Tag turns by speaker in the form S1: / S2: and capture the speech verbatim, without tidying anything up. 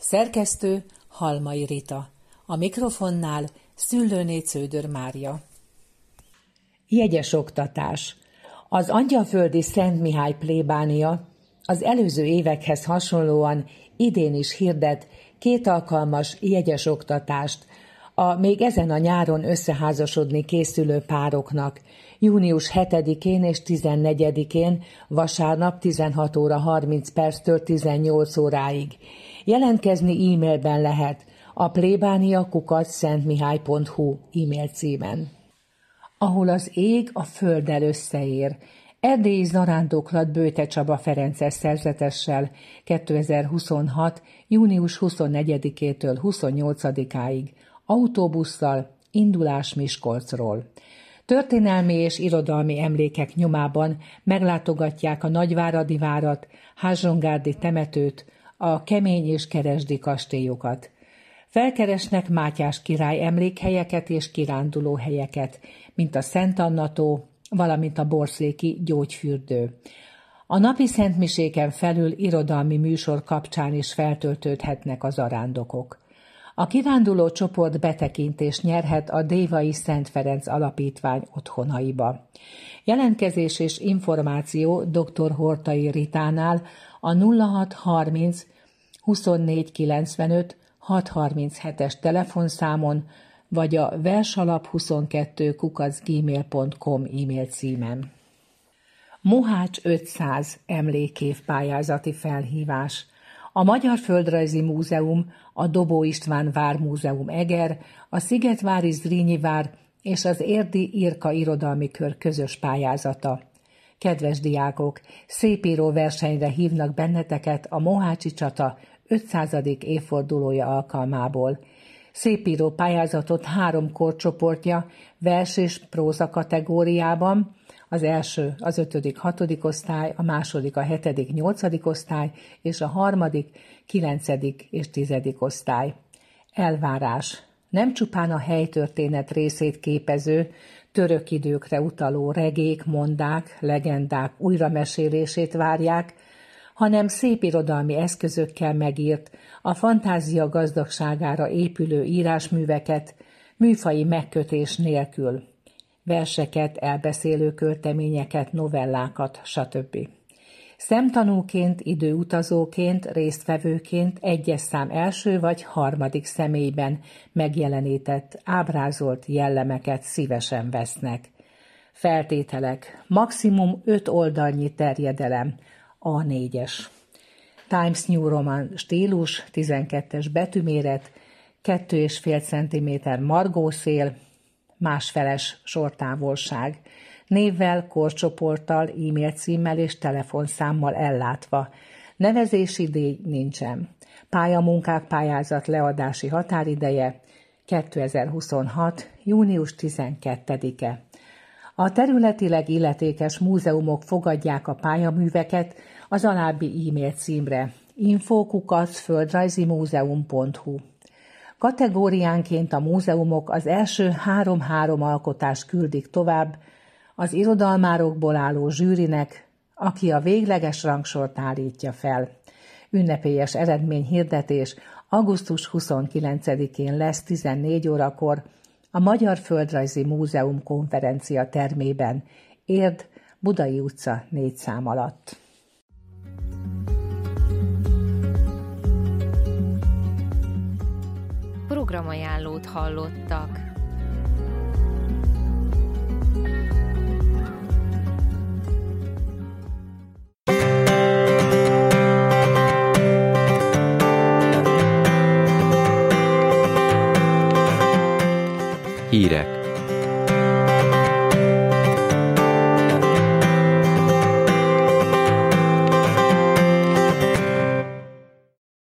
S1: Szerkesztő Halmai Rita. A mikrofonnál Szüllőné Cződör Mária. Jegyes oktatás. Az angyalföldi Szent Mihály plébánia az előző évekhez hasonlóan idén is hirdet kétalkalmas jegyes oktatást a még ezen a nyáron összeházasodni készülő pároknak június hetedikén és tizennegyedikén vasárnap tizenhat óra harminc perctől tizennyolc óráig. Jelentkezni e-mailben lehet a plébánia kukac szentmihály pont hu e-mail címen. Ahol az ég a földdel összeér. Erdélyi zarándoklat Bőte Csaba ferences szerzetessel kétezer-huszonhat. június huszonnegyedikétől huszonnyolcadikáig autóbusszal, indulás Miskolcról. Történelmi és irodalmi emlékek nyomában meglátogatják a Nagyváradi várat, Házsongárdi temetőt, a Kemény és Keresdi kastélyokat. Felkeresnek Mátyás király emlékhelyeket és kirándulóhelyeket, mint a Szent Anna-tó, valamint a Borszéki gyógyfürdő. A napi szentmiséken felül irodalmi műsor kapcsán is feltöltődhetnek az zarándokok. A kiránduló csoport betekintést nyerhet a Dévai Szent Ferenc Alapítvány otthonaiba. Jelentkezés és információ dr. Hortai Ritánál a nulla hat harminc huszonnégy kilencvenöt hatszázharminchét-es telefonszámon, vagy a versalap huszonkettő kukac gmail pont com e-mail címen. Mohács ötszáz emlékév pályázati felhívás. A Magyar Földrajzi Múzeum, a Dobó István Vármúzeum Eger, a Szigetvári Zrínyi Vár és az Érdi Irka Irodalmi Kör közös pályázata. Kedves diákok, szépíró versenyre hívnak benneteket a Mohácsi csata ötszázadik évfordulója alkalmából. Szépíró pályázatot három korcsoportja, vers és próza kategóriában, az első az ötödik hatodik osztály, a második a hetedik nyolcadik osztály, és a harmadik kilencedik és tizedik osztály. Elvárás. Nem csupán a helytörténet részét képező, török időkre utaló regék, mondák, legendák újramesélését várják, hanem szépirodalmi eszközökkel megírt, a fantázia gazdagságára épülő írásműveket, műfaji megkötés nélkül, verseket, elbeszélő költeményeket, novellákat, stb. Szemtanúként, időutazóként, résztvevőként egyes szám első vagy harmadik személyben megjelenített, ábrázolt jellemeket szívesen vesznek. Feltételek: maximum öt oldalnyi terjedelem, á négyes. Times New Roman stílus, tizenkettes betűméret, kettő és fél centiméter margószél, másfeles sortávolság, névvel, korcsoporttal, e-mail címmel és telefonszámmal ellátva. Nevezési díj nincsen. Pályamunkák pályázat leadási határideje kétezer-huszonhat. június tizenkettedike. A területileg illetékes múzeumok fogadják a pályaműveket az alábbi e-mail címre: info kukac földrajzimúzeum pont hu. Kategóriánként a múzeumok az első három-három alkotást küldik tovább az irodalmárokból álló zsűrinek, aki a végleges rangsort állítja fel. Ünnepélyes eredményhirdetés augusztus huszonkilencedikén lesz tizennégy órakor a Magyar Földrajzi Múzeum konferencia termében, Érd, Budai utca négy szám alatt.
S2: Programajánlót hallottak.
S3: Hírek.